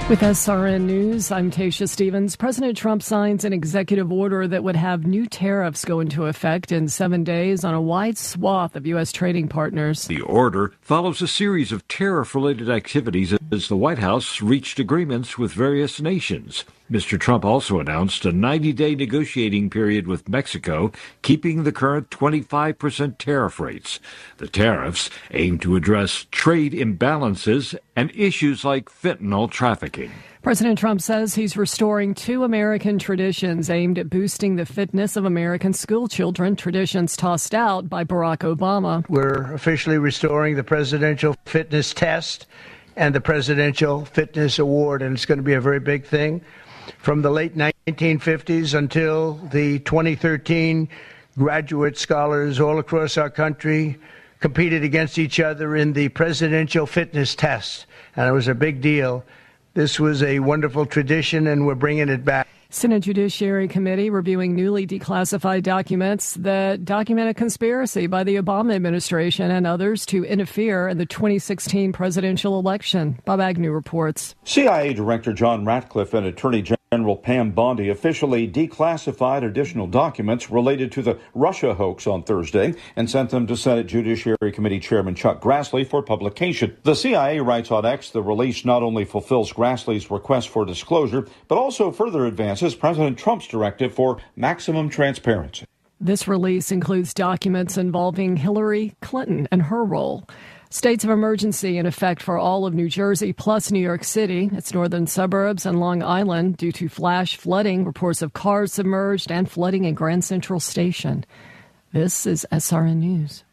With SRN News, I'm Tasha Stevens. President Trump signs an executive order that would have new tariffs go into effect in 7 days on a wide swath of U.S. trading partners. The order follows a series of tariff-related activities as the White House reached agreements with various nations. Mr. Trump also announced a 90-day negotiating period with Mexico, keeping the current 25% tariff rates. The tariffs aim to address trade imbalances and issues like fentanyl trafficking. President Trump says he's restoring two American traditions aimed at boosting the fitness of American school children, traditions tossed out by Barack Obama. We're officially restoring the Presidential Fitness Test and the Presidential Fitness Award, and it's going to be a very big thing. From the late 1950s until the 2013, graduate scholars all across our country competed against each other in the Presidential Fitness Test, and it was a big deal. This was a wonderful tradition, and we're bringing it back. Senate Judiciary Committee reviewing newly declassified documents that document a conspiracy by the Obama administration and others to interfere in the 2016 presidential election. Bob Agnew reports. CIA Director John Ratcliffe and Attorney General Pam Bondi officially declassified additional documents related to the Russia hoax on Thursday and sent them to Senate Judiciary Committee Chairman Chuck Grassley for publication. The CIA writes on X the release not only fulfills Grassley's request for disclosure, but also further advances President Trump's directive for maximum transparency. This release includes documents involving Hillary Clinton and her role. States of emergency in effect for all of New Jersey plus New York City, its northern suburbs, and Long Island due to flash flooding, reports of cars submerged, and flooding in Grand Central Station. This is SRN News.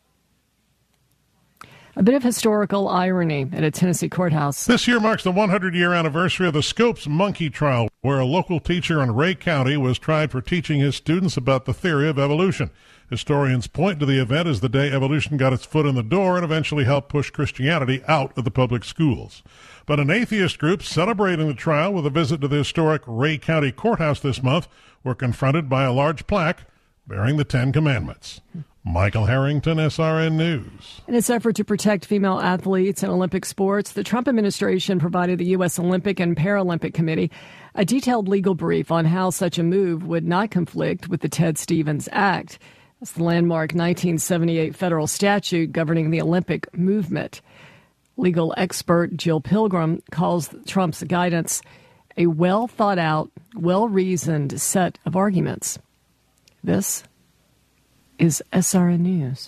A bit of historical irony at a Tennessee courthouse. This year marks the 100-year anniversary of the Scopes monkey trial, where a local teacher in Ray County was tried for teaching his students about the theory of evolution. Historians point to the event as the day evolution got its foot in the door and eventually helped push Christianity out of the public schools. But an atheist group celebrating the trial with a visit to the historic Ray County courthouse this month were confronted by a large plaque bearing the Ten Commandments. Michael Harrington, SRN News. In its effort to protect female athletes in Olympic sports, the Trump administration provided the U.S. Olympic and Paralympic Committee a detailed legal brief on how such a move would not conflict with the Ted Stevens Act. That's the landmark 1978 federal statute governing the Olympic movement. Legal expert Jill Pilgrim calls Trump's guidance a well-thought-out, well-reasoned set of arguments. This is SRN News.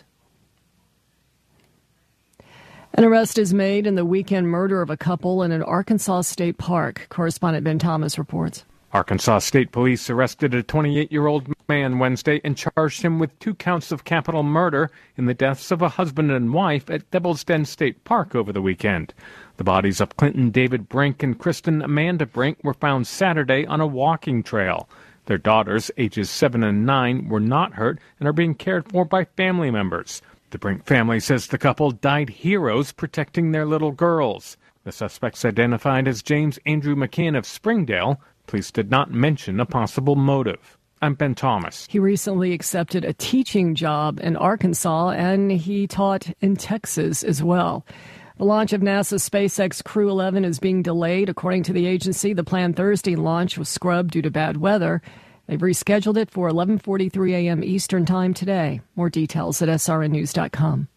An arrest is made in the weekend murder of a couple in an Arkansas state park. Correspondent Ben Thomas reports. Arkansas State Police arrested a 28-year-old man Wednesday and charged him with 2 counts of capital murder in the deaths of a husband and wife at Devil's Den State Park over the weekend. The bodies of Clinton David Brink and Kristen Amanda Brink were found Saturday on a walking trail. Their daughters, ages 7 and 9, were not hurt and are being cared for by family members. The Brink family says the couple died heroes protecting their little girls. The suspects identified as James Andrew McCann of Springdale. Police did not mention a possible motive. I'm Ben Thomas. He recently accepted a teaching job in Arkansas, and he taught in Texas as well. The launch of NASA's SpaceX Crew 11 is being delayed. According to the agency, the planned Thursday launch was scrubbed due to bad weather. They've rescheduled it for 11:43 a.m. Eastern Time today. More details at srnnews.com.